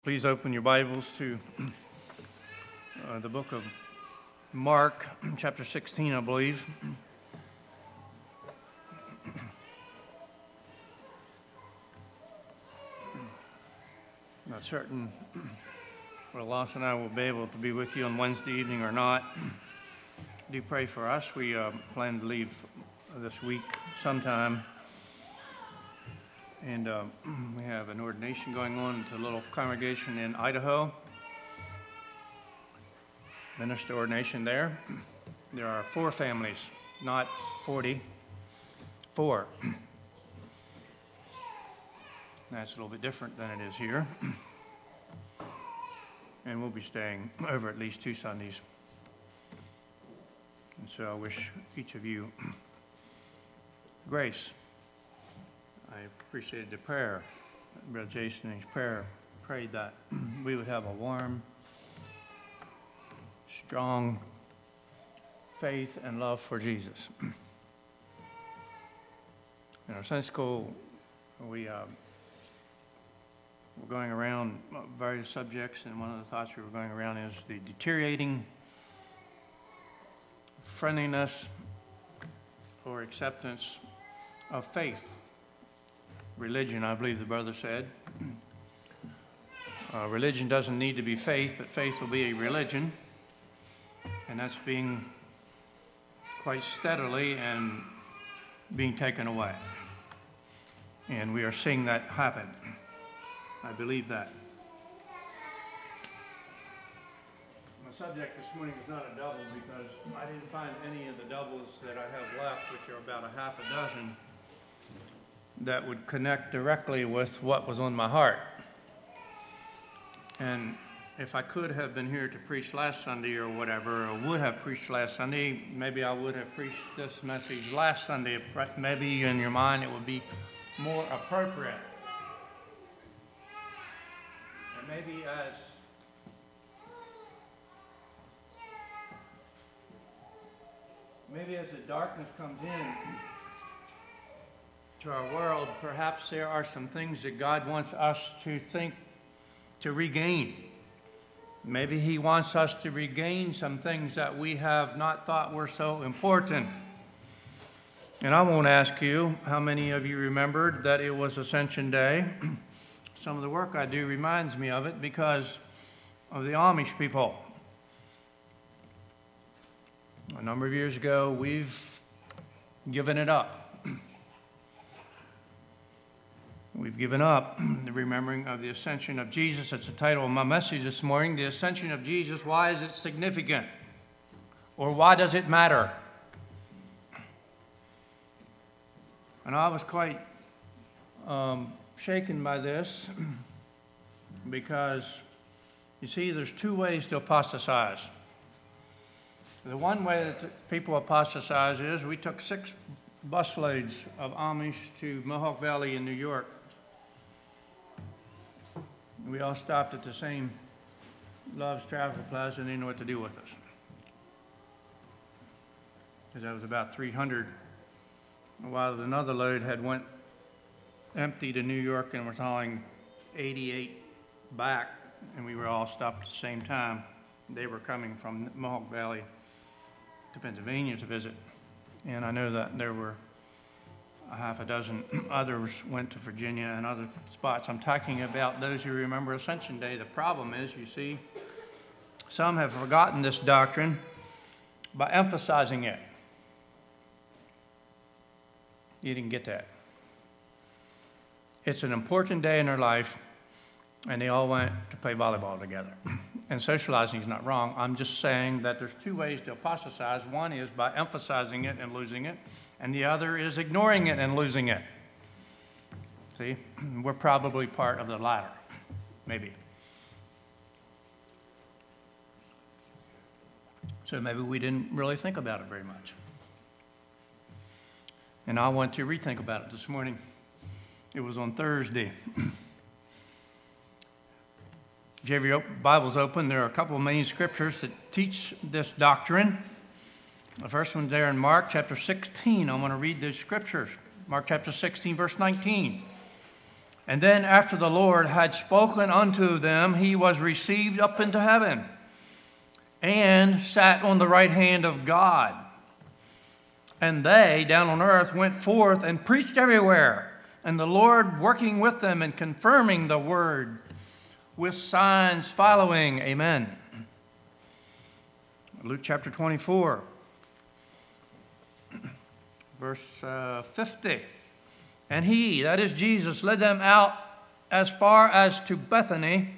Please open your Bibles to the book of Mark, chapter 16, I believe. Not certain whether Loss and I will be able to be with you on Wednesday evening or not. Do pray for us. We plan to leave this week sometime. And we have an ordination going on to a little congregation in Idaho. Minister ordination there. There are 4 families, not 40. 4. That's a little bit different than it is here. And we'll be staying over at least 2 Sundays. And so I wish each of you grace. I appreciated the prayer. Brother Jason in his prayer prayed that we would have a warm, strong faith and love for Jesus. In our Sunday school, we're going around various subjects, and one of the thoughts we were going around is the deteriorating friendliness or acceptance of faith. Religion, I believe the brother said. Religion doesn't need to be faith, but faith will be a religion. And that's being quite steadily and being taken away. And we are seeing that happen. I believe that. My subject this morning is not a double because I didn't find any of the doubles that I have left, which are about a half a dozen, that would connect directly with what was on my heart. And if I could have been here to preach last Sunday or whatever, or would have preached last Sunday, maybe I would have preached this message last Sunday. Maybe in your mind it would be more appropriate. And maybe as the darkness comes in to our world, perhaps there are some things that God wants us to think to regain. Maybe He wants us to regain some things that we have not thought were so important. And I won't ask you how many of you remembered that it was Ascension Day. Some of the work I do reminds me of it because of the Amish people. A number of years ago, we've given it up. We've given up the remembering of the ascension of Jesus. That's the title of my message this morning. The ascension of Jesus, why is it significant? Or why does it matter? And I was quite shaken by this because, you see, there's 2 ways to apostatize. The one way that people apostatize is we took 6 busloads of Amish to Mohawk Valley in New York. We all stopped at the same Love's Travel Plaza and they didn't know what to do with us. Because that was about 300, while another load had went empty to New York and was hauling 88 back, and we were all stopped at the same time. They were coming from Mohawk Valley to Pennsylvania to visit. And I know that there were a half a dozen others went to Virginia and other spots. I'm talking about those who remember Ascension Day. The problem is, you see, some have forgotten this doctrine by emphasizing it. You didn't get that. It's an important day in their life, and they all went to play volleyball together. And socializing is not wrong. I'm just saying that there's 2 ways to apostatize. One is by emphasizing it and losing it, and the other is ignoring it and losing it. See, we're probably part of the latter, maybe. So maybe we didn't really think about it very much. And I want to rethink about it this morning. It was on Thursday. If you have your Bibles open, there are a couple of main scriptures that teach this doctrine. The first one's there in Mark chapter 16. I want to read those scriptures. Mark chapter 16, verse 19. And then after the Lord had spoken unto them, he was received up into heaven and sat on the right hand of God. And they, down on earth, went forth and preached everywhere, and the Lord working with them and confirming the word with signs following. Amen. Luke chapter 24, verse 50. And he, that is Jesus, led them out as far as to Bethany.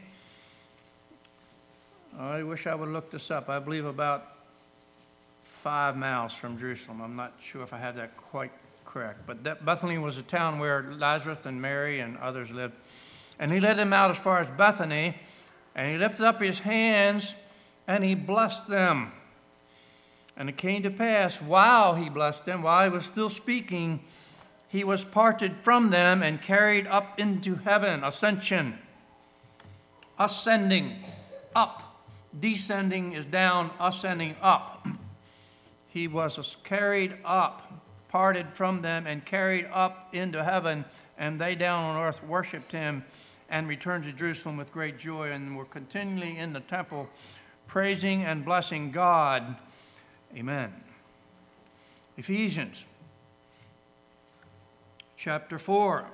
I wish I would look this up. I believe about 5 miles from Jerusalem. I'm not sure if I have that quite correct. But Bethany was a town where Lazarus and Mary and others lived. And he led them out as far as Bethany, and he lifted up his hands, and he blessed them. And it came to pass, while he blessed them, while he was still speaking, he was parted from them and carried up into heaven. Ascension. Ascending up. Descending is down, ascending up. He was carried up, parted from them, and carried up into heaven, and they down on earth worshiped him and returned to Jerusalem with great joy, and were continually in the temple praising and blessing God. Amen. Ephesians chapter 4.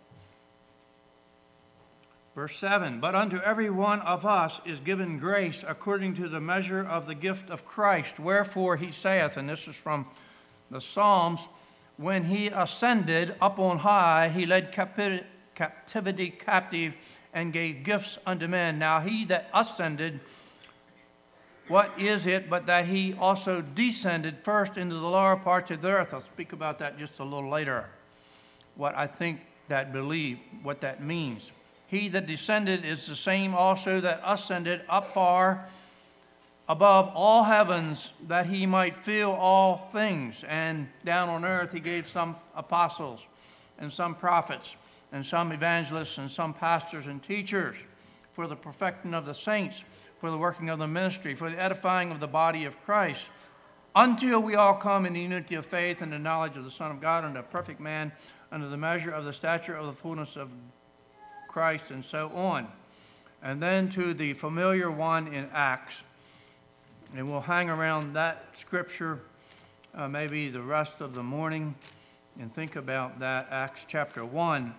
Verse 7, but unto every one of us is given grace according to the measure of the gift of Christ. Wherefore he saith, and this is from the Psalms, when he ascended up on high, he led captivity captive and gave gifts unto men. Now he that ascended, what is it but that he also descended first into the lower parts of the earth? I'll speak about that just a little later, what I think what that means. He that descended is the same also that ascended up far above all heavens, that he might fill all things. And down on earth he gave some apostles, and some prophets, and some evangelists, and some pastors and teachers, for the perfecting of the saints, for the working of the ministry, for the edifying of the body of Christ, until we all come in the unity of faith and the knowledge of the Son of God, unto a perfect man, unto the measure of the stature of the fullness of Christ, and so on. And then to the familiar one in Acts, and we'll hang around that scripture maybe the rest of the morning and think about that. Acts chapter 1.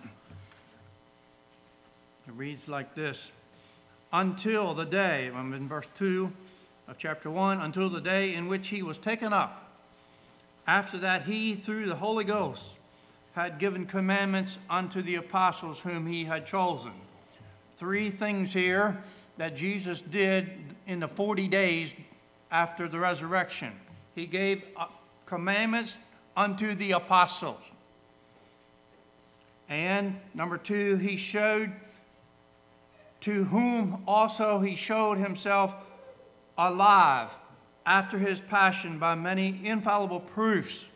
It reads like this. Until the day, I'm in verse 2 of chapter 1, until the day in which he was taken up. After that he, through the Holy Ghost, had given commandments unto the apostles whom he had chosen. 3 things here that Jesus did in the 40 days after the resurrection. He gave commandments unto the apostles. And number 2, he showed to whom also he showed himself alive after his passion by many infallible proofs.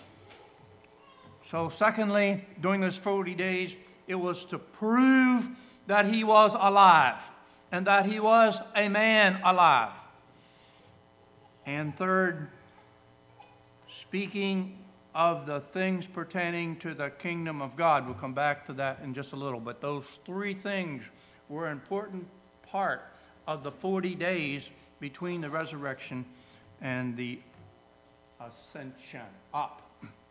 So secondly, during those 40 days, it was to prove that he was alive and that he was a man alive. And third, speaking of the things pertaining to the kingdom of God. We'll come back to that in just a little. But those 3 things were an important part of the 40 days between the resurrection and the ascension up.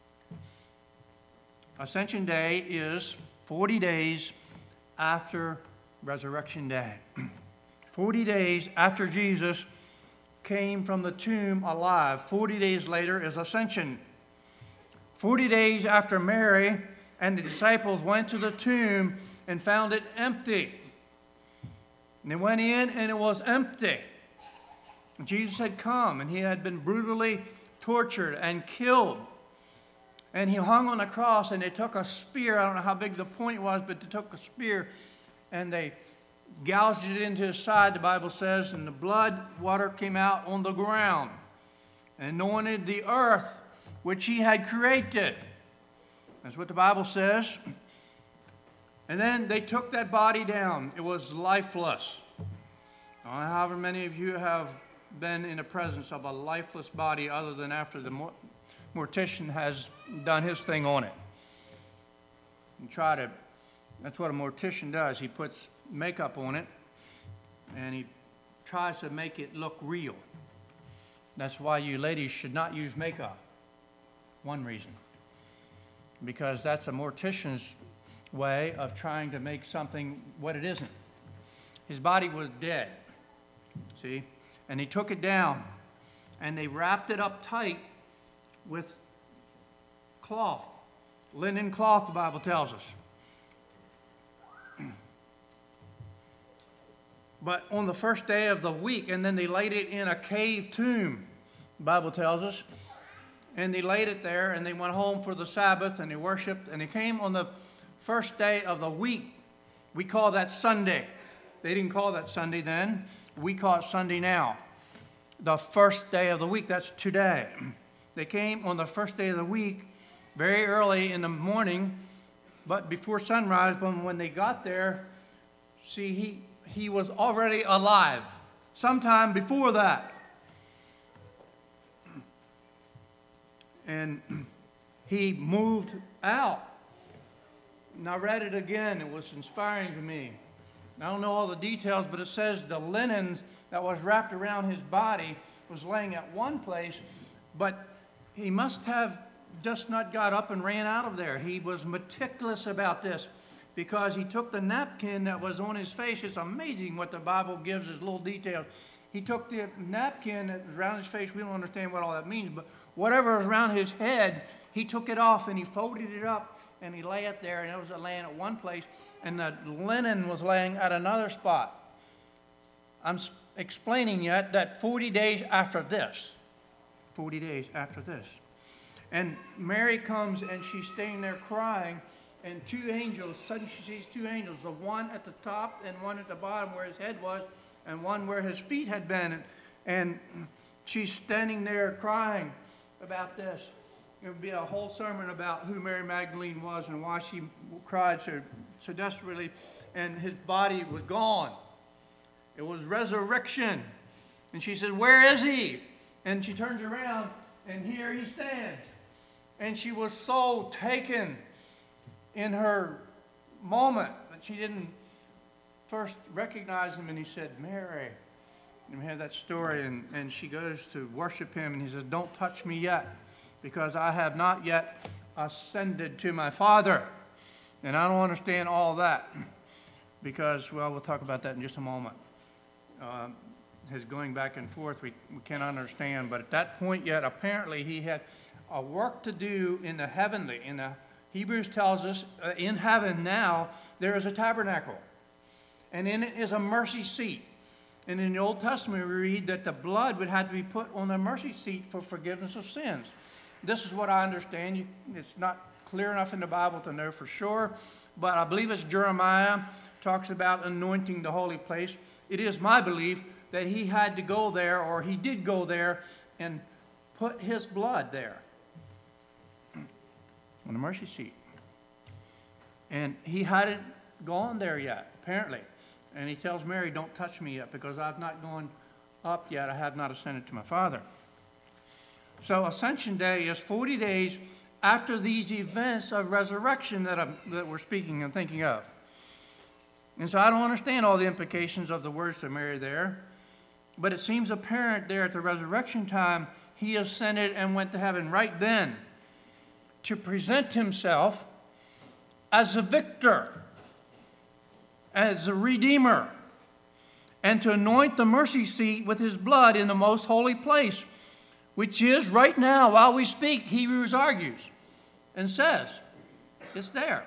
Ascension Day is 40 days after Resurrection Day. 40 days after Jesus came from the tomb alive. 40 days later is Ascension. 40 days after Mary and the disciples went to the tomb and found it empty. And they went in and it was empty. And Jesus had come and he had been brutally tortured and killed. And he hung on a cross, and they took a spear. I don't know how big the point was, but they took a spear, and they gouged it into his side, the Bible says, and the water came out on the ground, and anointed the earth which he had created. That's what the Bible says. And then they took that body down. It was lifeless. I don't know however many of you have been in the presence of a lifeless body other than after the mortician has done his thing on it and try to That's what a mortician does. He puts makeup on it, and he tries to make it look real. That's why you ladies should not use makeup. One reason. Because that's a mortician's way of trying to make something what it isn't. His body was dead, see? And he took it down, and they wrapped it up tight with cloth, linen cloth, the Bible tells us. But on the first day of the week, and then they laid it in a cave tomb, the Bible tells us. And they laid it there, and they went home for the Sabbath, and they worshiped, and they came on the first day of the week. We call that Sunday. They didn't call that Sunday then. We call it Sunday now. The first day of the week, that's today. They came on the first day of the week, very early in the morning, but before sunrise. But when they got there, see, he was already alive sometime before that. And he moved out. And I read it again. It was inspiring to me. I don't know all the details, but it says the linen that was wrapped around his body was laying at one place, but he must have just not got up and ran out of there. He was meticulous about this because he took the napkin that was on his face. It's amazing what the Bible gives as little details. He took the napkin that was around his face. We don't understand what all that means, but whatever was around his head, he took it off and he folded it up and he lay it there, and it was laying at one place, and the linen was laying at another spot. I'm explaining yet that 40 days after this, and Mary comes and she's staying there crying, and two angels, suddenly she sees two angels, the one at the top and one at the bottom where his head was, and one where his feet had been, and she's standing there crying about this. It would be a whole sermon about who Mary Magdalene was and why she cried so desperately, and his body was gone. It was resurrection. And she said, "Where is he?" And she turns around, and here he stands. And she was so taken in her moment that she didn't first recognize him, and he said, "Mary." And we have that story, and she goes to worship him, and he says, "Don't touch me yet, because I have not yet ascended to my Father." And I don't understand all that, because, well, we'll talk about that in just a moment. His going back and forth, we can't understand, but at that point yet, apparently he had a work to do in the heavenly. In the Hebrews tells us, in heaven now, there is a tabernacle, and in it is a mercy seat. And in the Old Testament, we read that the blood would have to be put on the mercy seat for forgiveness of sins. This is what I understand. It's not clear enough in the Bible to know for sure, but I believe it's Jeremiah talks about anointing the holy place. It is my belief that he had to go there, or he did go there, and put his blood there on the mercy seat. And he hadn't gone there yet, apparently. And he tells Mary, "Don't touch me yet, because I've not gone up yet. I have not ascended to my Father." So Ascension Day is 40 days after these events of resurrection that we're speaking and thinking of. And so I don't understand all the implications of the words to Mary there, but it seems apparent there at the resurrection time, he ascended and went to heaven right then to present himself as a victor, as a redeemer, and to anoint the mercy seat with his blood in the most holy place, which is right now, while we speak, Hebrews argues and says it's there.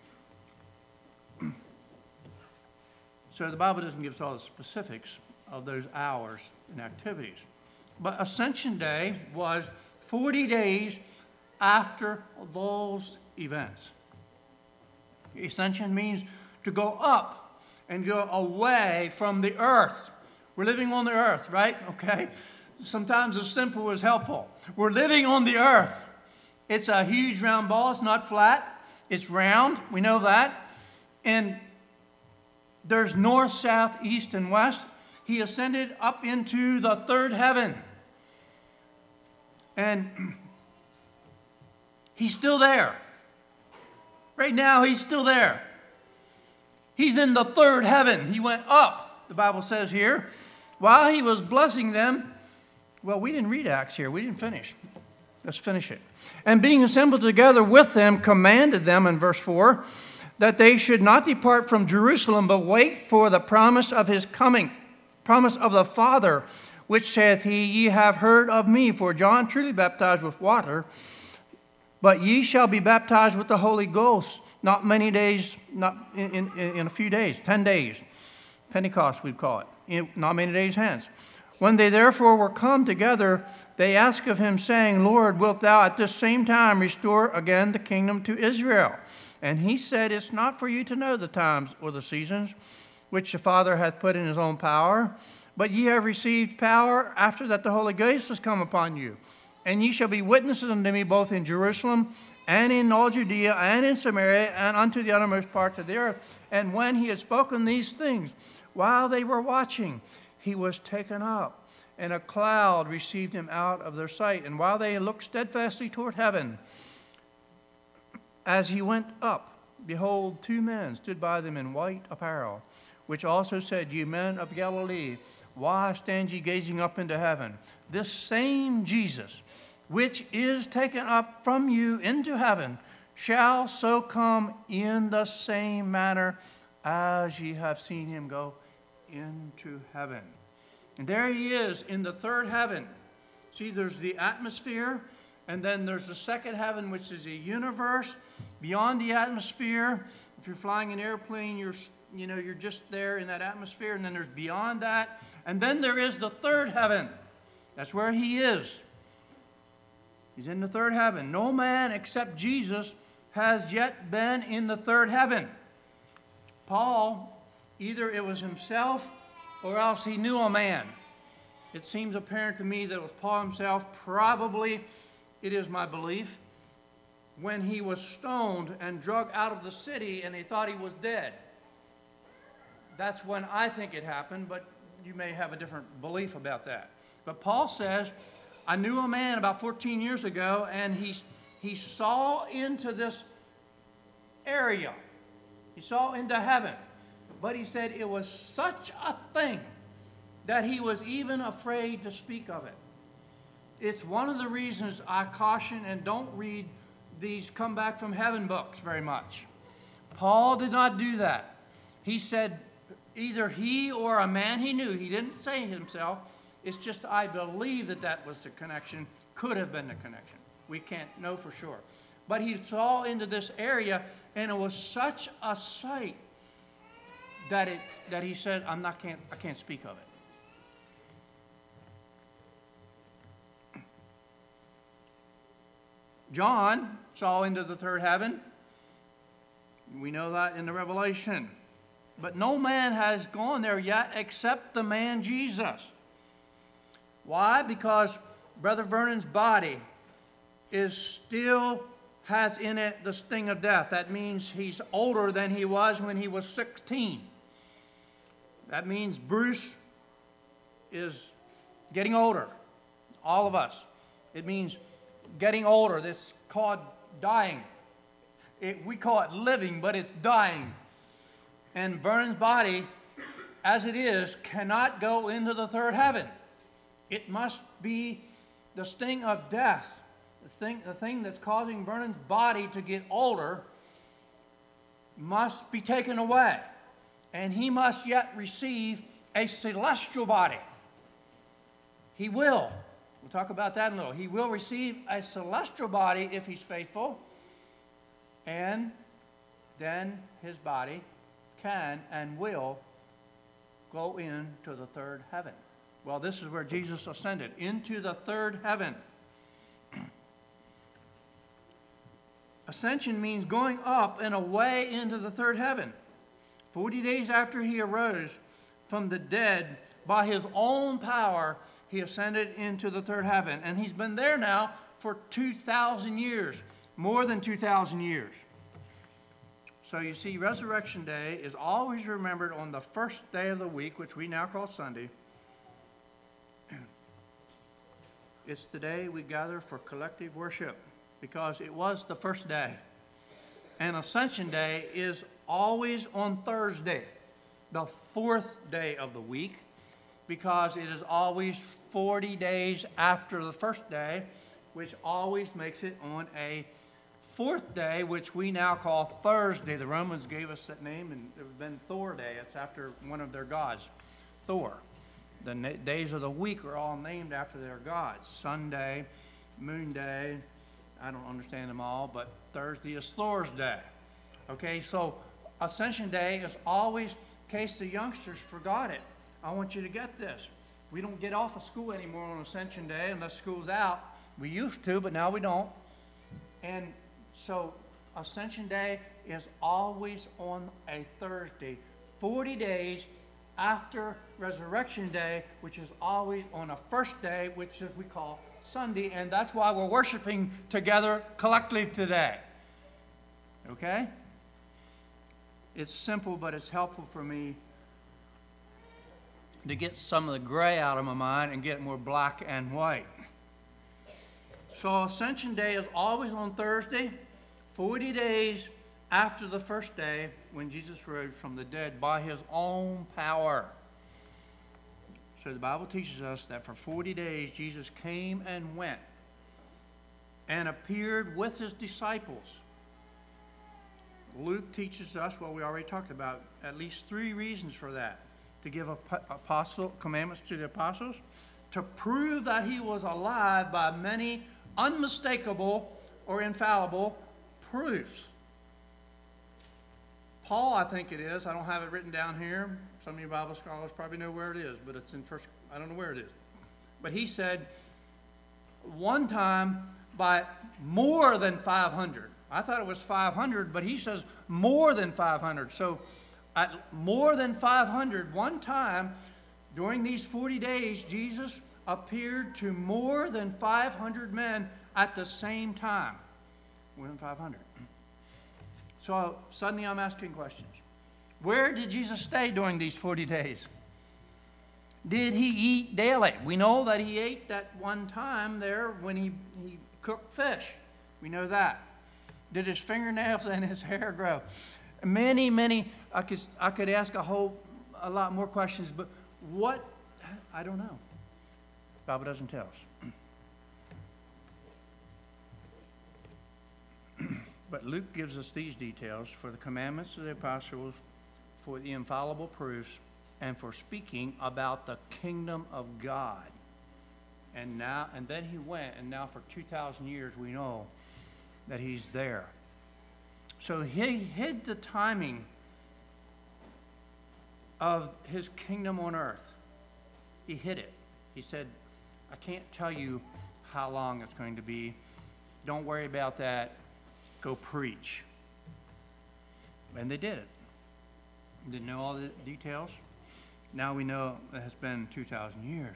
So the Bible doesn't give us all the specifics of those hours and activities. But Ascension Day was 40 days after those events. Ascension means to go up and go away from the earth. We're living on the earth, right? Okay? Sometimes the simple is helpful. We're living on the earth. It's a huge round ball. It's not flat. It's round. We know that. And there's north, south, east, and west. He ascended up into the third heaven. And he's still there. Right now, he's still there. He's in the third heaven. He went up, the Bible says here. While he was blessing them, well, we didn't read Acts here. We didn't finish. Let's finish it. And being assembled together with them, commanded them, in verse 4, that they should not depart from Jerusalem, but wait for the promise of his coming, promise of the Father, which saith he, ye have heard of me, for John truly baptized with water, but ye shall be baptized with the Holy Ghost, not many days, not in a few days, 10 days. Pentecost, we'd call it, not many days hence. When they therefore were come together, they asked of him, saying, Lord, wilt thou at this same time restore again the kingdom to Israel? And he said, it's not for you to know the times or the seasons which the Father hath put in his own power, but ye have received power after that the Holy Ghost has come upon you. And ye shall be witnesses unto me both in Jerusalem and in all Judea and in Samaria and unto the uttermost parts of the earth. And when he had spoken these things, while they were watching, he was taken up, and a cloud received him out of their sight. And while they looked steadfastly toward heaven, as he went up, behold, two men stood by them in white apparel, which also said, Ye men of Galilee, why stand ye gazing up into heaven? This same Jesus, which is taken up from you into heaven, shall so come in the same manner as ye have seen him go into heaven. And there he is in the third heaven. See, there's the atmosphere, and then there's the second heaven, which is a universe beyond the atmosphere. If you're flying an airplane, you're just there in that atmosphere, and then there's beyond that. And then there is the third heaven. That's where he is. He's in the third heaven. No man except Jesus has yet been in the third heaven. Paul, either it was himself or else he knew a man. It seems apparent to me that it was Paul himself. Probably, it is my belief, when he was stoned and dragged out of the city and they thought he was dead. That's when I think it happened, but you may have a different belief about that. But Paul says, I knew a man about 14 years ago, and he saw into this area. He saw into heaven. But he said it was such a thing that he was even afraid to speak of it. It's one of the reasons I caution and don't read these come back from heaven books very much. Paul did not do that. He said either he or a man he knew. He didn't say himself. It's just I believe that was the connection, could have been the connection. We can't know for sure. But he saw into this area, and it was such a sight that he said, I can't speak of it. John saw into the third heaven. We know that in the Revelation. But no man has gone there yet except the man Jesus. Why? Because Brother Vernon's body still has in it the sting of death. That means he's older than he was when he was 16. That means Bruce is getting older. All of us. It means getting older. This is called dying. We call it living, but it's dying. And Vernon's body, as it is, cannot go into the third heaven. It must be the sting of death. The thing that's causing Vernon's body to get older must be taken away. And he must yet receive a celestial body. He will. We'll talk about that in a little. He will receive a celestial body if he's faithful. And then his body can and will go into the third heaven. Well, this is where Jesus ascended, into the third heaven. Ascension means going up and away into the third heaven. 40 days after he arose from the dead, by his own power, he ascended into the third heaven. And he's been there now for 2,000 years, more than 2,000 years. So you see, Resurrection Day is always remembered on the first day of the week, which we now call Sunday. It's the day we gather for collective worship, because it was the first day. And Ascension Day is always on Thursday, the fourth day of the week, because it is always 40 days after the first day, which always makes it on a fourth day, which we now call Thursday. The Romans gave us that name, and it would have been Thor Day. It's after one of their gods, Thor. The days of the week are all named after their gods. Sunday, Moon Day, I don't understand them all, but Thursday is Thor's Day. Okay, so Ascension Day is always, in case the youngsters forgot it, I want you to get this. We don't get off of school anymore on Ascension Day unless school's out. We used to, but now we don't. And so Ascension Day is always on a Thursday, 40 days after Resurrection Day, which is always on a first day, which is we call Sunday, and that's why we're worshiping together collectively today. Okay? It's simple, but it's helpful for me to get some of the gray out of my mind and get more black and white. So Ascension Day is always on Thursday, 40 days after the first day when Jesus rose from the dead by his own power. So the Bible teaches us that for 40 days Jesus came and went and appeared with his disciples. Luke teaches us, well, we already talked about at least 3 reasons for that. To give commandments to the apostles, to prove that he was alive by many unmistakable or infallible proofs. Paul, I think it is. I don't have it written down here. Some of you Bible scholars probably know where it is, but it's in first. I don't know where it is. But he said one time by more than 500. I thought it was 500, but he says more than 500. So at more than 500, one time during these 40 days, Jesus appeared to more than 500 men at the same time. More than 500. So suddenly I'm asking questions. Where did Jesus stay during these 40 days? Did he eat daily? We know that he ate that one time there when he cooked fish. We know that. Did his fingernails and his hair grow? Many. I could ask a lot more questions, but what? I don't know. The Bible doesn't tell us. But Luke gives us these details for the commandments of the apostles, for the infallible proofs, and for speaking about the kingdom of God. And then he went, and now for 2,000 years we know that he's there. So he hid the timing of his kingdom on earth. He hid it. He said, I can't tell you how long it's going to be. Don't worry about that. Go preach. And they did it. Didn't know all the details. Now we know it has been 2,000 years.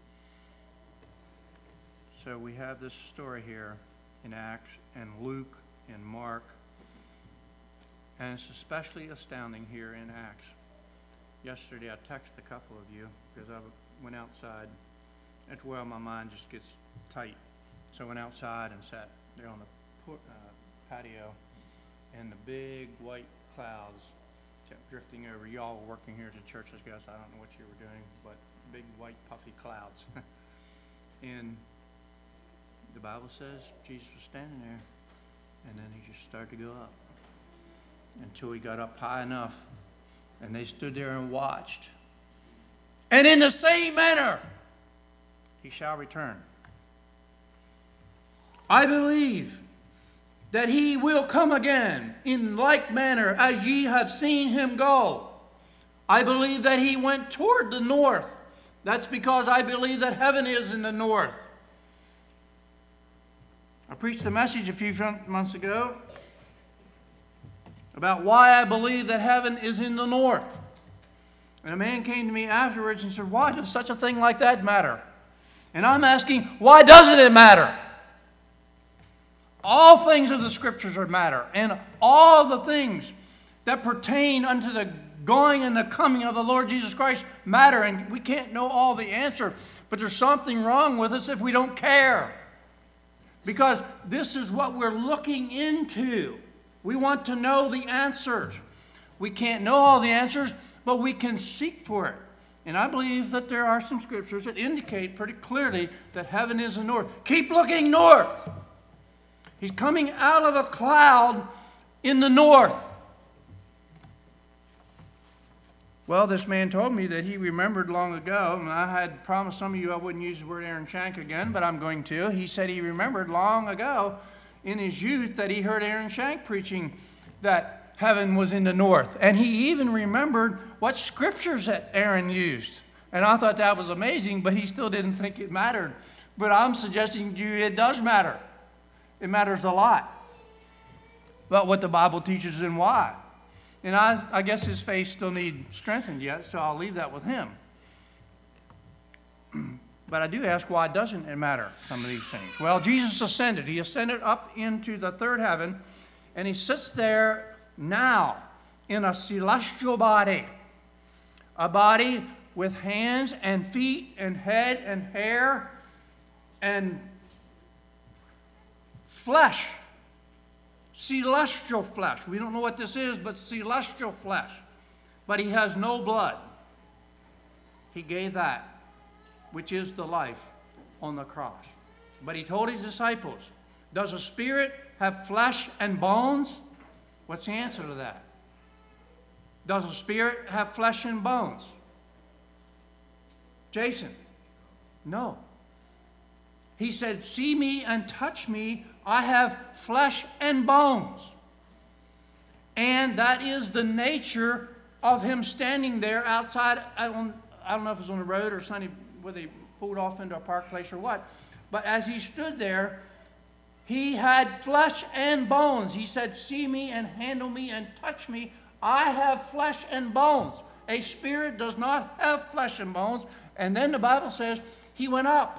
So we have this story here in Acts and Luke and Mark. And it's especially astounding here in Acts. Yesterday I texted a couple of you because I went outside. That's where my mind just gets tight. So I went outside and sat there on the patio, and the big white clouds kept drifting over. Y'all were working here at the church, I guess. I don't know what you were doing, but big white puffy clouds. And the Bible says Jesus was standing there, and then he just started to go up until he got up high enough, and they stood there and watched. And in the same manner, he shall return. I believe that he will come again in like manner as ye have seen him go. I believe that he went toward the north. That's because I believe that heaven is in the north. I preached a message a few months ago about why I believe that heaven is in the north. And a man came to me afterwards and said, why does such a thing like that matter? And I'm asking, why doesn't it matter? All things of the Scriptures are matter, and all the things that pertain unto the going and the coming of the Lord Jesus Christ matter, and we can't know all the answer, but there's something wrong with us if we don't care. Because this is what we're looking into. We want to know the answers. We can't know all the answers, but we can seek for it. And I believe that there are some scriptures that indicate pretty clearly that heaven is the north. Keep looking north. He's coming out of a cloud in the north. Well, this man told me that he remembered long ago, and I had promised some of you I wouldn't use the word Aaron Shank again, but I'm going to. He said he remembered long ago in his youth that he heard Aaron Shank preaching that heaven was in the north. And he even remembered what scriptures that Aaron used. And I thought that was amazing, but he still didn't think it mattered. But I'm suggesting to you it does matter. It matters a lot about what the Bible teaches and why. And I guess his faith still needs strengthened yet, so I'll leave that with him. But I do ask, why doesn't it matter, some of these things? Well, Jesus ascended. He ascended up into the third heaven, and he sits there now in a celestial body, a body with hands and feet and head and hair and flesh. Celestial flesh. We don't know what this is, but celestial flesh. But he has no blood. He gave that, which is the life, on the cross. But he told his disciples, does a spirit have flesh and bones? What's the answer to that? Does a spirit have flesh and bones? Jason, no. He said, see me and touch me. I have flesh and bones. And that is the nature of him standing there outside. I don't know if it was on the road or something where they pulled off into a park place or what. But as he stood there, he had flesh and bones. He said, see me and handle me and touch me. I have flesh and bones. A spirit does not have flesh and bones. And then the Bible says he went up.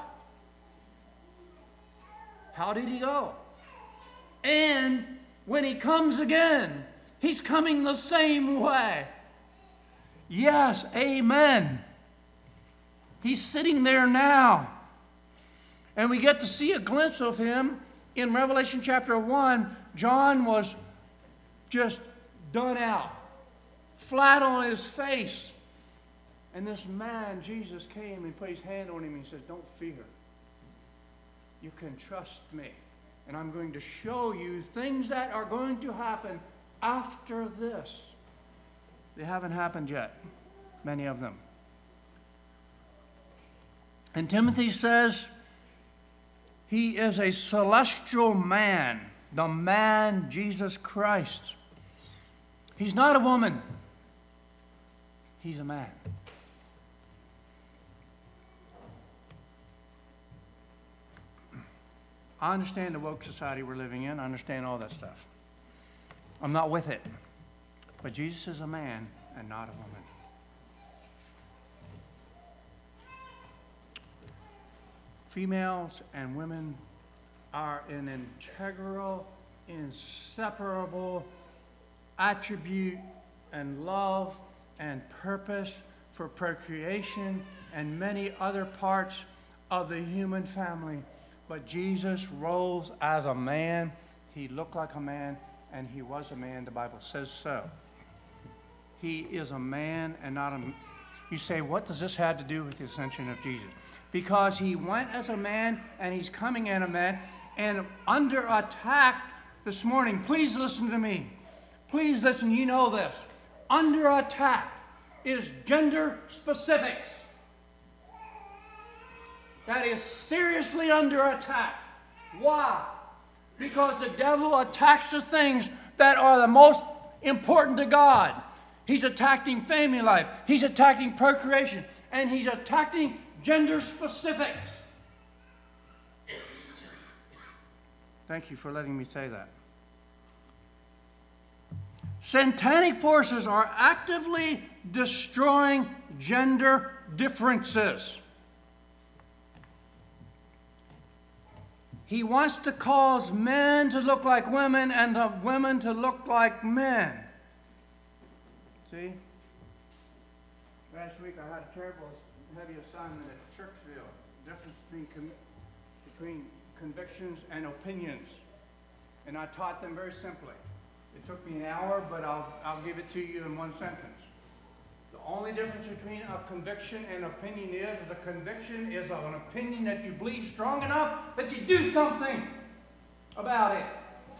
How did he go? And when he comes again, he's coming the same way. Yes, amen. He's sitting there now. And we get to see a glimpse of him in Revelation chapter 1. John was just done out, flat on his face. And this man, Jesus, came and put his hand on him and he says, don't fear. You can trust me. And I'm going to show you things that are going to happen after this. They haven't happened yet, many of them. And Timothy says he is a celestial man, the man Jesus Christ. He's not a woman. He's a man. I understand the woke society we're living in. I understand all that stuff. I'm not with it. But Jesus is a man and not a woman. Females and women are an integral, inseparable attribute and love and purpose for procreation and many other parts of the human family. But Jesus rose as a man. He looked like a man, and he was a man. The Bible says so. He is a man and not a... You say, what does this have to do with the ascension of Jesus? Because he went as a man, and he's coming as a man, and under attack this morning. Please listen to me. Please listen. You know this. Under attack is gender specifics. That is seriously under attack. Why? Because the devil attacks the things that are the most important to God. He's attacking family life. He's attacking procreation. And he's attacking gender specifics. Thank you for letting me say that. Satanic forces are actively destroying gender differences. He wants to cause men to look like women and the women to look like men. See? Last week I had a terrible, heavy assignment at Churchville. The difference between convictions and opinions. And I taught them very simply. It took me an hour, but I'll give it to you in one sentence. The only difference between a conviction and opinion is the conviction is an opinion that you believe strong enough that you do something about it.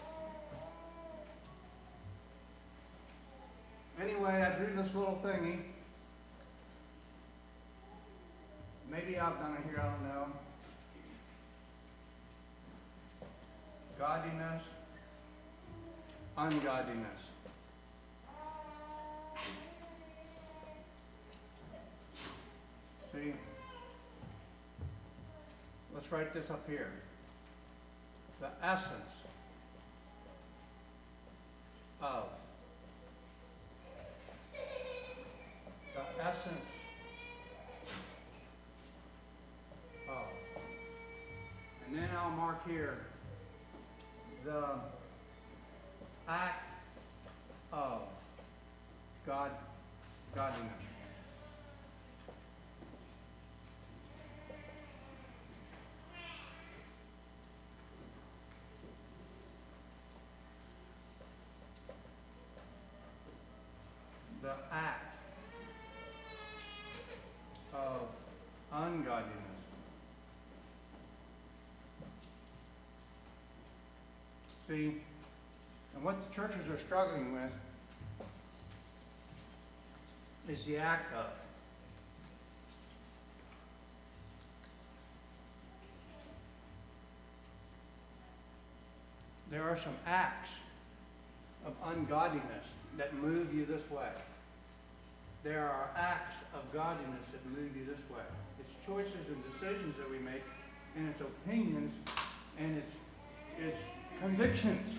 Anyway, I drew this little thingy. Maybe I've done it here, I don't know. Godliness, ungodliness. See? Let's write this up here. The essence of. The essence of. And then I'll mark here the act of godliness. The act of ungodliness. See, and what the churches are struggling with is the act of. There are some acts of ungodliness that move you this way. There are acts of godliness that move you this way. It's choices and decisions that we make, and it's opinions, and it's convictions.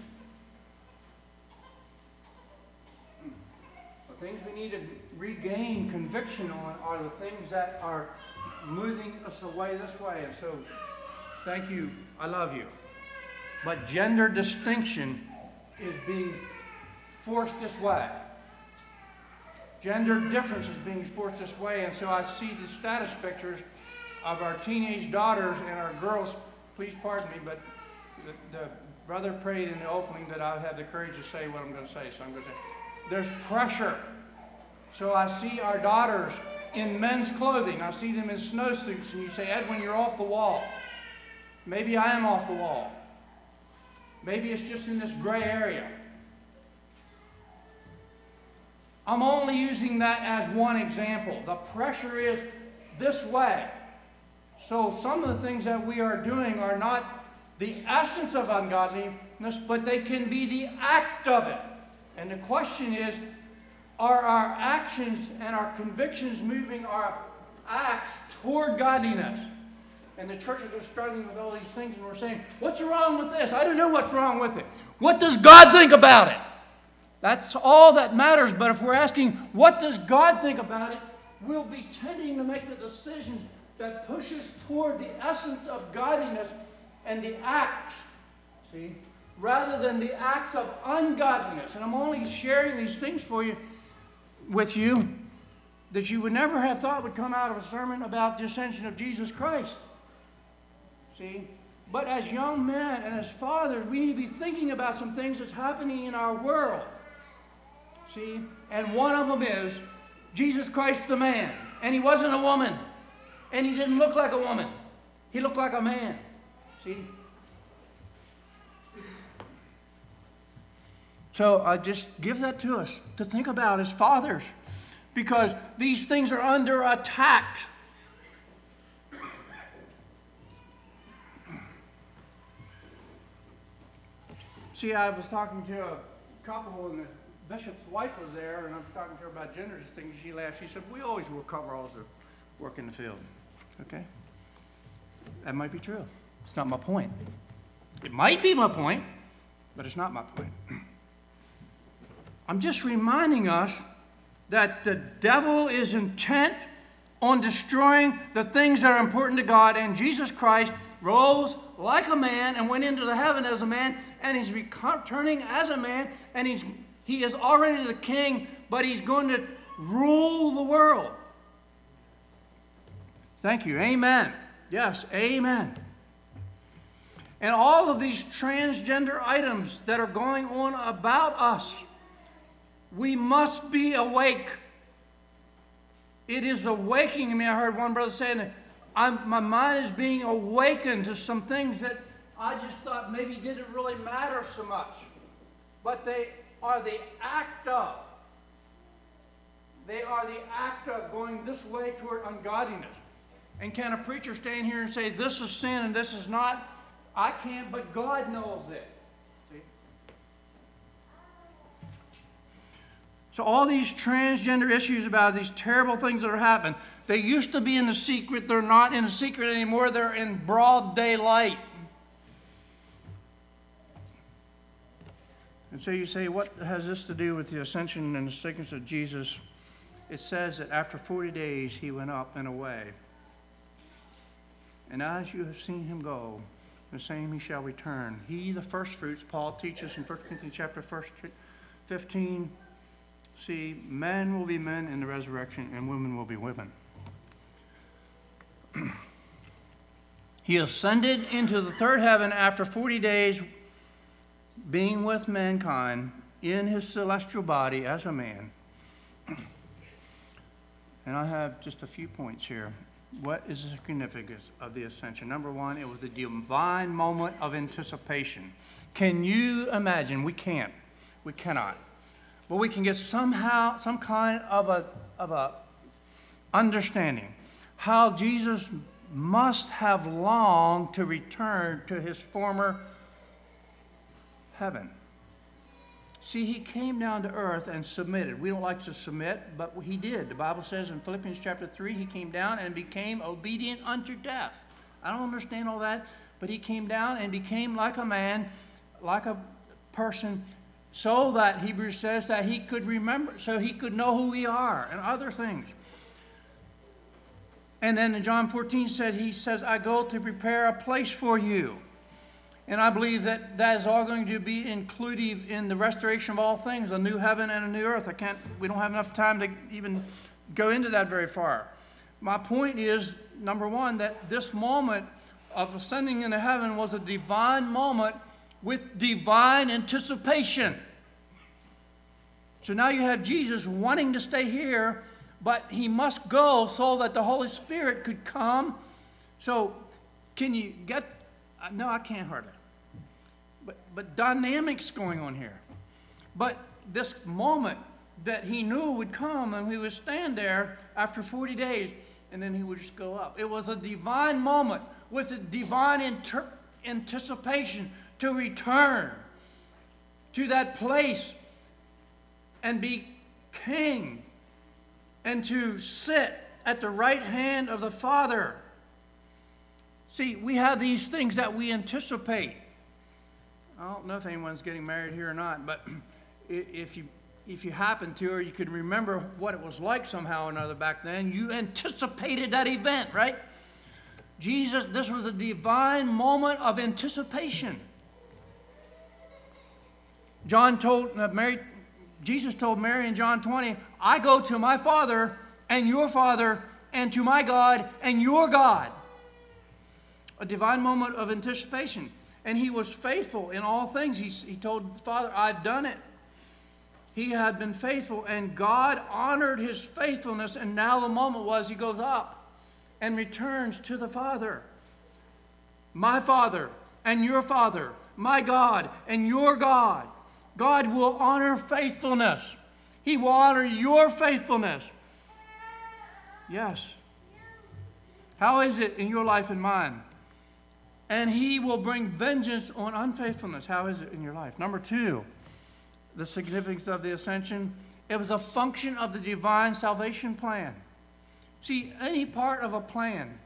The things we need to regain conviction on are the things that are moving us away this way. And so, thank you. I love you. But gender distinction is being forced this way. Gender difference is being forced this way. And so I see the status pictures of our teenage daughters and our girls. Please pardon me, but the brother prayed in the opening that I would have the courage to say what I'm going to say. So I'm going to say, there's pressure. So I see our daughters in men's clothing. I see them in snowsuits. And you say, Edwin, you're off the wall. Maybe I am off the wall. Maybe it's just in this gray area. I'm only using that as one example. The pressure is this way. So some of the things that we are doing are not the essence of ungodliness, but they can be the act of it. And the question is, are our actions and our convictions moving our acts toward godliness? And the churches are struggling with all these things, and we're saying, what's wrong with this? I don't know what's wrong with it. What does God think about it? That's all that matters. But if we're asking, what does God think about it? We'll be tending to make the decisions that push us toward the essence of godliness and the acts, see, rather than the acts of ungodliness. And I'm only sharing these things with you that you would never have thought would come out of a sermon about the ascension of Jesus Christ. See? But as young men and as fathers, we need to be thinking about some things that's happening in our world. See? And one of them is Jesus Christ the man. And he wasn't a woman. And he didn't look like a woman. He looked like a man. See? So I just give that to us to think about as fathers. Because these things are under attack. See, I was talking to a couple, and the bishop's wife was there, and I was talking to her about gender things. She laughed. She said, we always will cover all the work in the field. Okay? That might be true. It's not my point. It might be my point, but it's not my point. I'm just reminding us that the devil is intent on destroying the things that are important to God, and Jesus Christ rose like a man and went into the heaven as a man, and he's returning as a man, and he is already the king, but he's going to rule the world. Thank you. Amen. Yes, amen. And all of these transgender items that are going on about us, we must be awake. It is awakening me. I heard one brother saying, my mind is being awakened to some things that I just thought maybe didn't really matter so much. But they are the act of. They are the act of going this way toward ungodliness. And can a preacher stand here and say, this is sin and this is not? I can't, but God knows it. See? So all these transgender issues about these terrible things that are happening, they used to be in the secret. They're not in the secret anymore. They're in broad daylight. And so you say, what has this to do with the ascension and the sickness of Jesus? It says that after 40 days he went up and away. And as you have seen him go, the same he shall return. He, the first fruits, Paul teaches in 1 Corinthians chapter 15. See, men will be men in the resurrection, and women will be women. He ascended into the third heaven after 40 days being with mankind in his celestial body as a man. And I have just a few points here. What is the significance of the ascension? Number one, it was a divine moment of anticipation. Can you imagine? We can't. We cannot. But we can get some kind of a understanding how Jesus must have longed to return to his former heaven. See, he came down to earth and submitted. We don't like to submit, but he did. The Bible says in Philippians chapter 3, he came down and became obedient unto death. I don't understand all that, but he came down and became like a man, like a person, so that Hebrews says that he could remember, so he could know who we are and other things. And then in John 14 he says, I go to prepare a place for you. And I believe that that is all going to be inclusive in the restoration of all things, a new heaven and a new earth. We don't have enough time to even go into that very far. My point is, number one, that this moment of ascending into heaven was a divine moment with divine anticipation. So now you have Jesus wanting to stay here, but he must go so that the Holy Spirit could come. So can you get, no, I can't hardly. But dynamics going on here. But this moment that he knew would come, and he would stand there after 40 days, and then he would just go up. It was a divine moment with a divine anticipation to return to that place and be king and to sit at the right hand of the Father. See, we have these things that we anticipate. I don't know if anyone's getting married here or not, but if you happen to, or you could remember what it was like somehow or another back then, you anticipated that event, right? Jesus, this was a divine moment of anticipation. Jesus told Mary in John 20, I go to my Father and your Father and to my God and your God. A divine moment of anticipation. And he was faithful in all things. He told the Father, I've done it. He had been faithful, and God honored his faithfulness, and now the moment was he goes up and returns to the Father. My Father and your Father, my God and your God. God will honor faithfulness. He will honor your faithfulness. Yes. How is it in your life and mine? And he will bring vengeance on unfaithfulness. How is it in your life? Number two, the significance of the ascension. It was a function of the divine salvation plan. See, any part of a plan.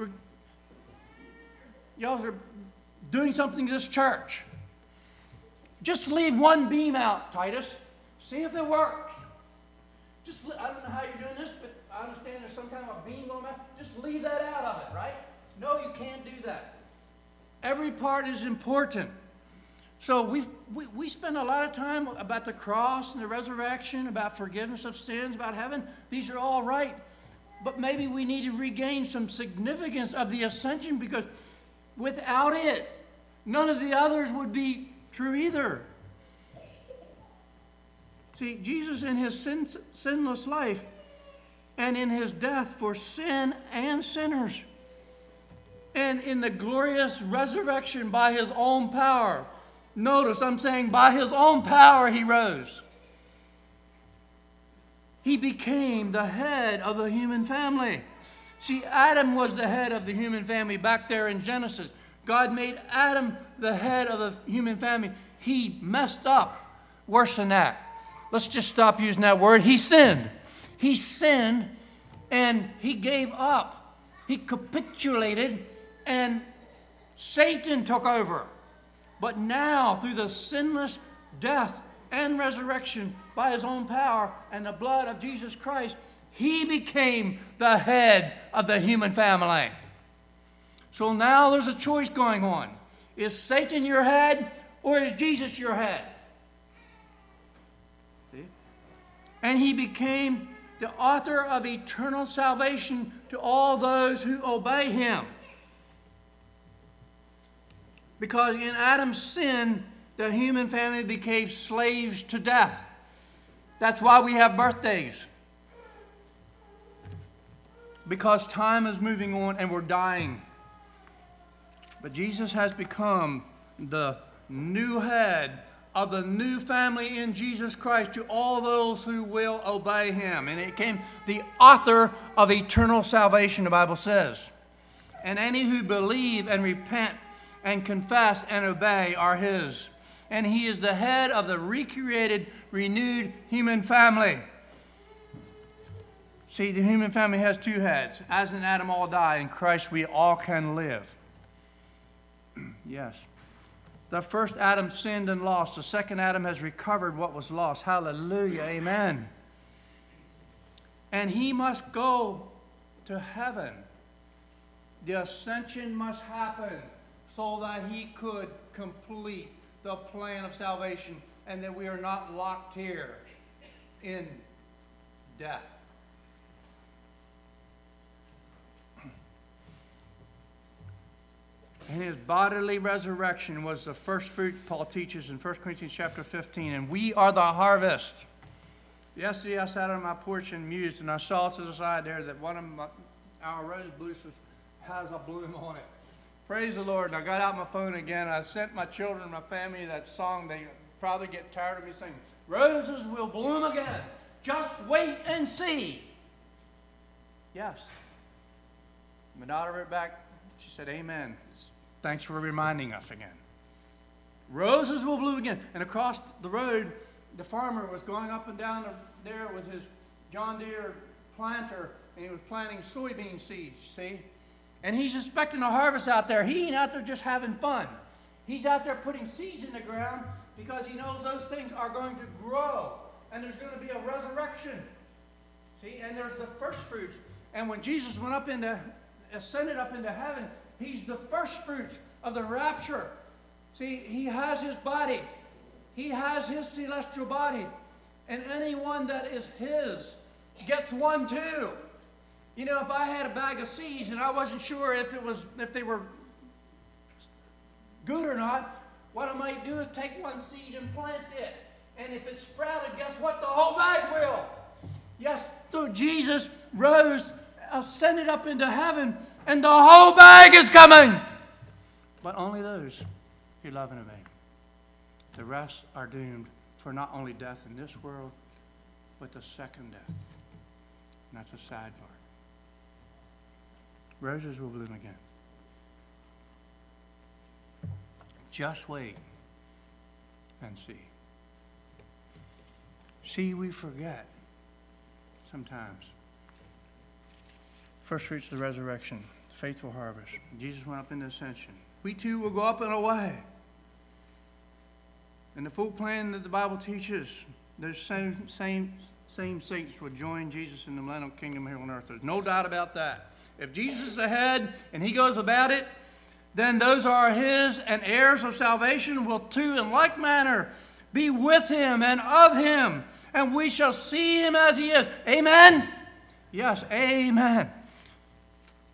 Y'all are doing something to this church. Just leave one beam out, Titus. See if it works. I don't know how you're doing this, but I understand there's some kind of a beam going out. Just leave that out of it, right? No, you can't do that. Every part is important. So we spend a lot of time about the cross and the resurrection, about forgiveness of sins, about heaven. These are all right. But maybe we need to regain some significance of the ascension, because without it, none of the others would be true either. See, Jesus in his sinless life and in his death for sin and sinners, and in the glorious resurrection by his own power. Notice I'm saying by his own power he rose. He became the head of the human family. See, Adam was the head of the human family back there in Genesis. God made Adam the head of the human family. He messed up. Worse than that. Let's just stop using that word. He sinned. He sinned and he gave up. He capitulated and Satan took over. But now, through the sinless death and resurrection by his own power and the blood of Jesus Christ, he became the head of the human family. So now there's a choice going on. Is Satan your head or is Jesus your head? See? And he became the author of eternal salvation to all those who obey him. Because in Adam's sin, the human family became slaves to death. That's why we have birthdays. Because time is moving on and we're dying. But Jesus has become the new head of the new family in Jesus Christ to all those who will obey him. And it became the author of eternal salvation, the Bible says. And any who believe and repent and confess and obey are his. And he is the head of the recreated, renewed human family. See, the human family has two heads. As in Adam all die, in Christ we all can live. Yes. The first Adam sinned and lost. The second Adam has recovered what was lost. Hallelujah. Amen. And he must go to heaven. The ascension must happen so that he could complete the plan of salvation and that we are not locked here in death. And his bodily resurrection was the first fruit, Paul teaches in 1 Corinthians chapter 15. And we are the harvest. Yesterday I sat on my porch and mused, and I saw to the side there that one of our rose bushes has a bloom on it. Praise the Lord. And I got out my phone again. I sent my children, my family, that song. They probably get tired of me singing. Roses will bloom again. Just wait and see. Yes. My daughter wrote back. She said, amen. Thanks for reminding us again. Roses will bloom again. And across the road, the farmer was going up and down there with his John Deere planter, and he was planting soybean seeds, see? And he's expecting a harvest out there. He ain't out there just having fun. He's out there putting seeds in the ground because he knows those things are going to grow. And there's going to be a resurrection. See, and there's the first fruits. And when Jesus ascended up into heaven, he's the first fruits of the rapture. See, he has his body. He has his celestial body. And anyone that is his gets one too. You know, if I had a bag of seeds and I wasn't sure if they were good or not, what I might do is take one seed and plant it. And if it sprouted, guess what? The whole bag will. Yes, so Jesus rose, ascended up into heaven, and the whole bag is coming. But only those who love and obey. The rest are doomed for not only death in this world, but the second death. And that's a sad part. Roses will bloom again. Just wait and see. See, we forget sometimes. First fruits of the resurrection, the faithful harvest. Jesus went up into ascension. We too will go up and away. And the full plan that the Bible teaches, those same saints will join Jesus in the millennial kingdom here on earth. There's no doubt about that. If Jesus is the head and he goes about it, then those are his, and heirs of salvation will too in like manner be with him and of him, and we shall see him as he is. Amen? Yes, amen.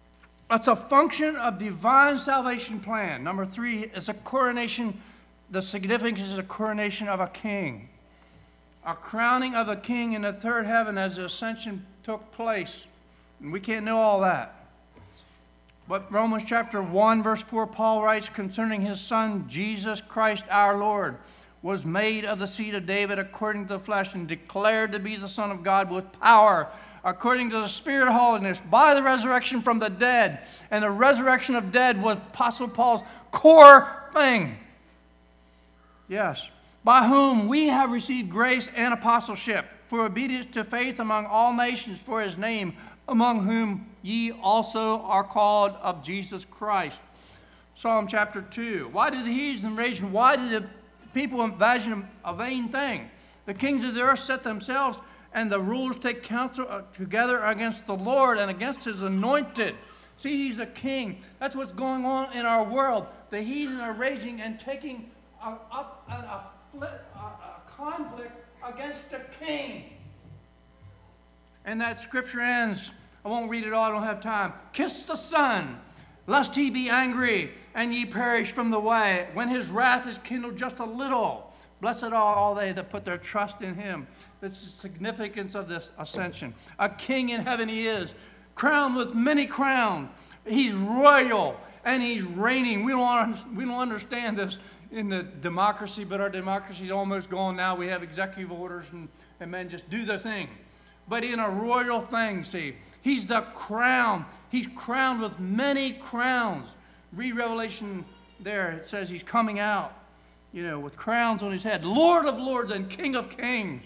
It's a function of divine salvation plan. Number 3 is a coronation. The significance is a coronation of a king. A crowning of a king in the third heaven as the ascension took place. And we can't know all that. But Romans chapter 1, verse 4, Paul writes concerning his Son, Jesus Christ our Lord, was made of the seed of David according to the flesh and declared to be the Son of God with power, according to the Spirit of holiness, by the resurrection from the dead. And the resurrection of dead was Apostle Paul's core thing. Yes. By whom we have received grace and apostleship for obedience to faith among all nations for his name, among whom ye also are called of Jesus Christ. Psalm chapter 2. Why do the heathen rage, and why do the people imagine a vain thing? The kings of the earth set themselves, and the rulers take counsel together against the Lord and against his anointed. See, he's a king. That's what's going on in our world. The heathen are raging and taking up a conflict against the king. And that scripture ends. I won't read it all, I don't have time. Kiss the Son, lest he be angry, and ye perish from the way, when his wrath is kindled just a little. Blessed are all they that put their trust in him. That's the significance of this ascension. A king in heaven he is, crowned with many crowns. He's royal, and he's reigning. We don't understand this in the democracy, but our democracy is almost gone now. We have executive orders, and men just do their thing. But in a royal thing, see, he's the crown. He's crowned with many crowns. Read Revelation there. It says he's coming out, with crowns on his head. Lord of lords and King of kings.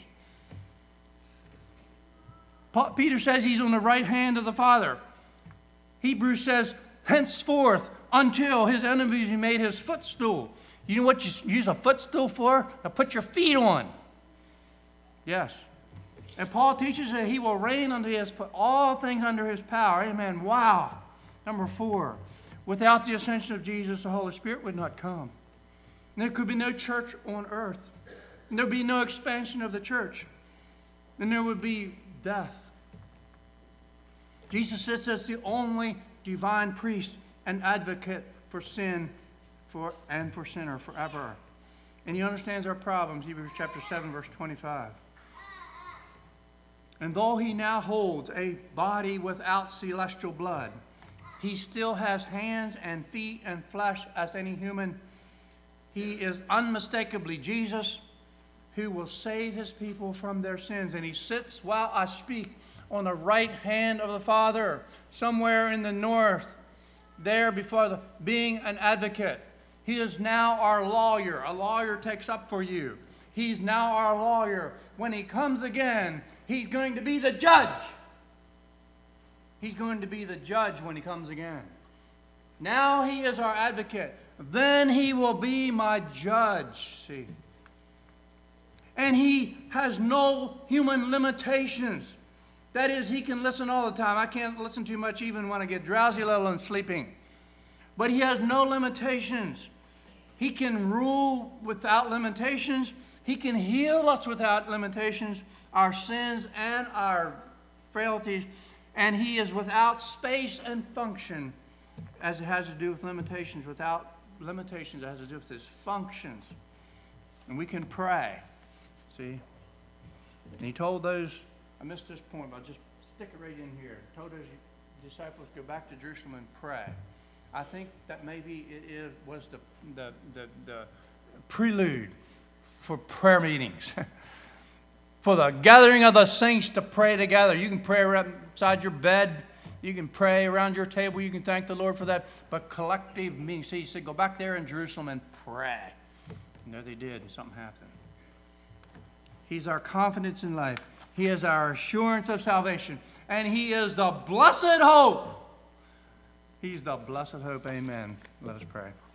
Peter says he's on the right hand of the Father. Hebrews says, henceforth, until his enemies be made his footstool. You know what you use a footstool for? To put your feet on. Yes. And Paul teaches that he will reign unto his, put all things under his power. Amen. Wow. Number 4. Without the ascension of Jesus, the Holy Spirit would not come. And there could be no church on earth. And there would be no expansion of the church. And there would be death. Jesus sits as the only divine priest and advocate for sin and for sinner forever. And he understands our problems. Hebrews chapter 7, verse 25. And though he now holds a body without celestial blood, he still has hands and feet and flesh as any human. He is unmistakably Jesus, who will save his people from their sins. And he sits while I speak on the right hand of the Father, somewhere in the north, there before being an advocate. He is now our lawyer. A lawyer takes up for you. He's now our lawyer. When he comes again, he's going to be the judge. He's going to be the judge when he comes again. Now he is our advocate. Then he will be my judge. See? And he has no human limitations. That is, he can listen all the time. I can't listen too much even when I get drowsy, let alone sleeping. But he has no limitations. He can rule without limitations. He can heal us without limitations, our sins and our frailties. And he is without space and function as it has to do with limitations. Without limitations, it has to do with his functions. And we can pray. See? And he told those, I missed this point, but I'll just stick it right in here. He told those disciples, go back to Jerusalem and pray. I think that maybe was the prelude for prayer meetings. For the gathering of the saints to pray together. You can pray around inside your bed. You can pray around your table. You can thank the Lord for that. But collective meetings. See, he said, go back there in Jerusalem and pray. And there they did, and something happened. He's our confidence in life. He is our assurance of salvation. And he is the blessed hope. He's the blessed hope. Amen. Let us pray.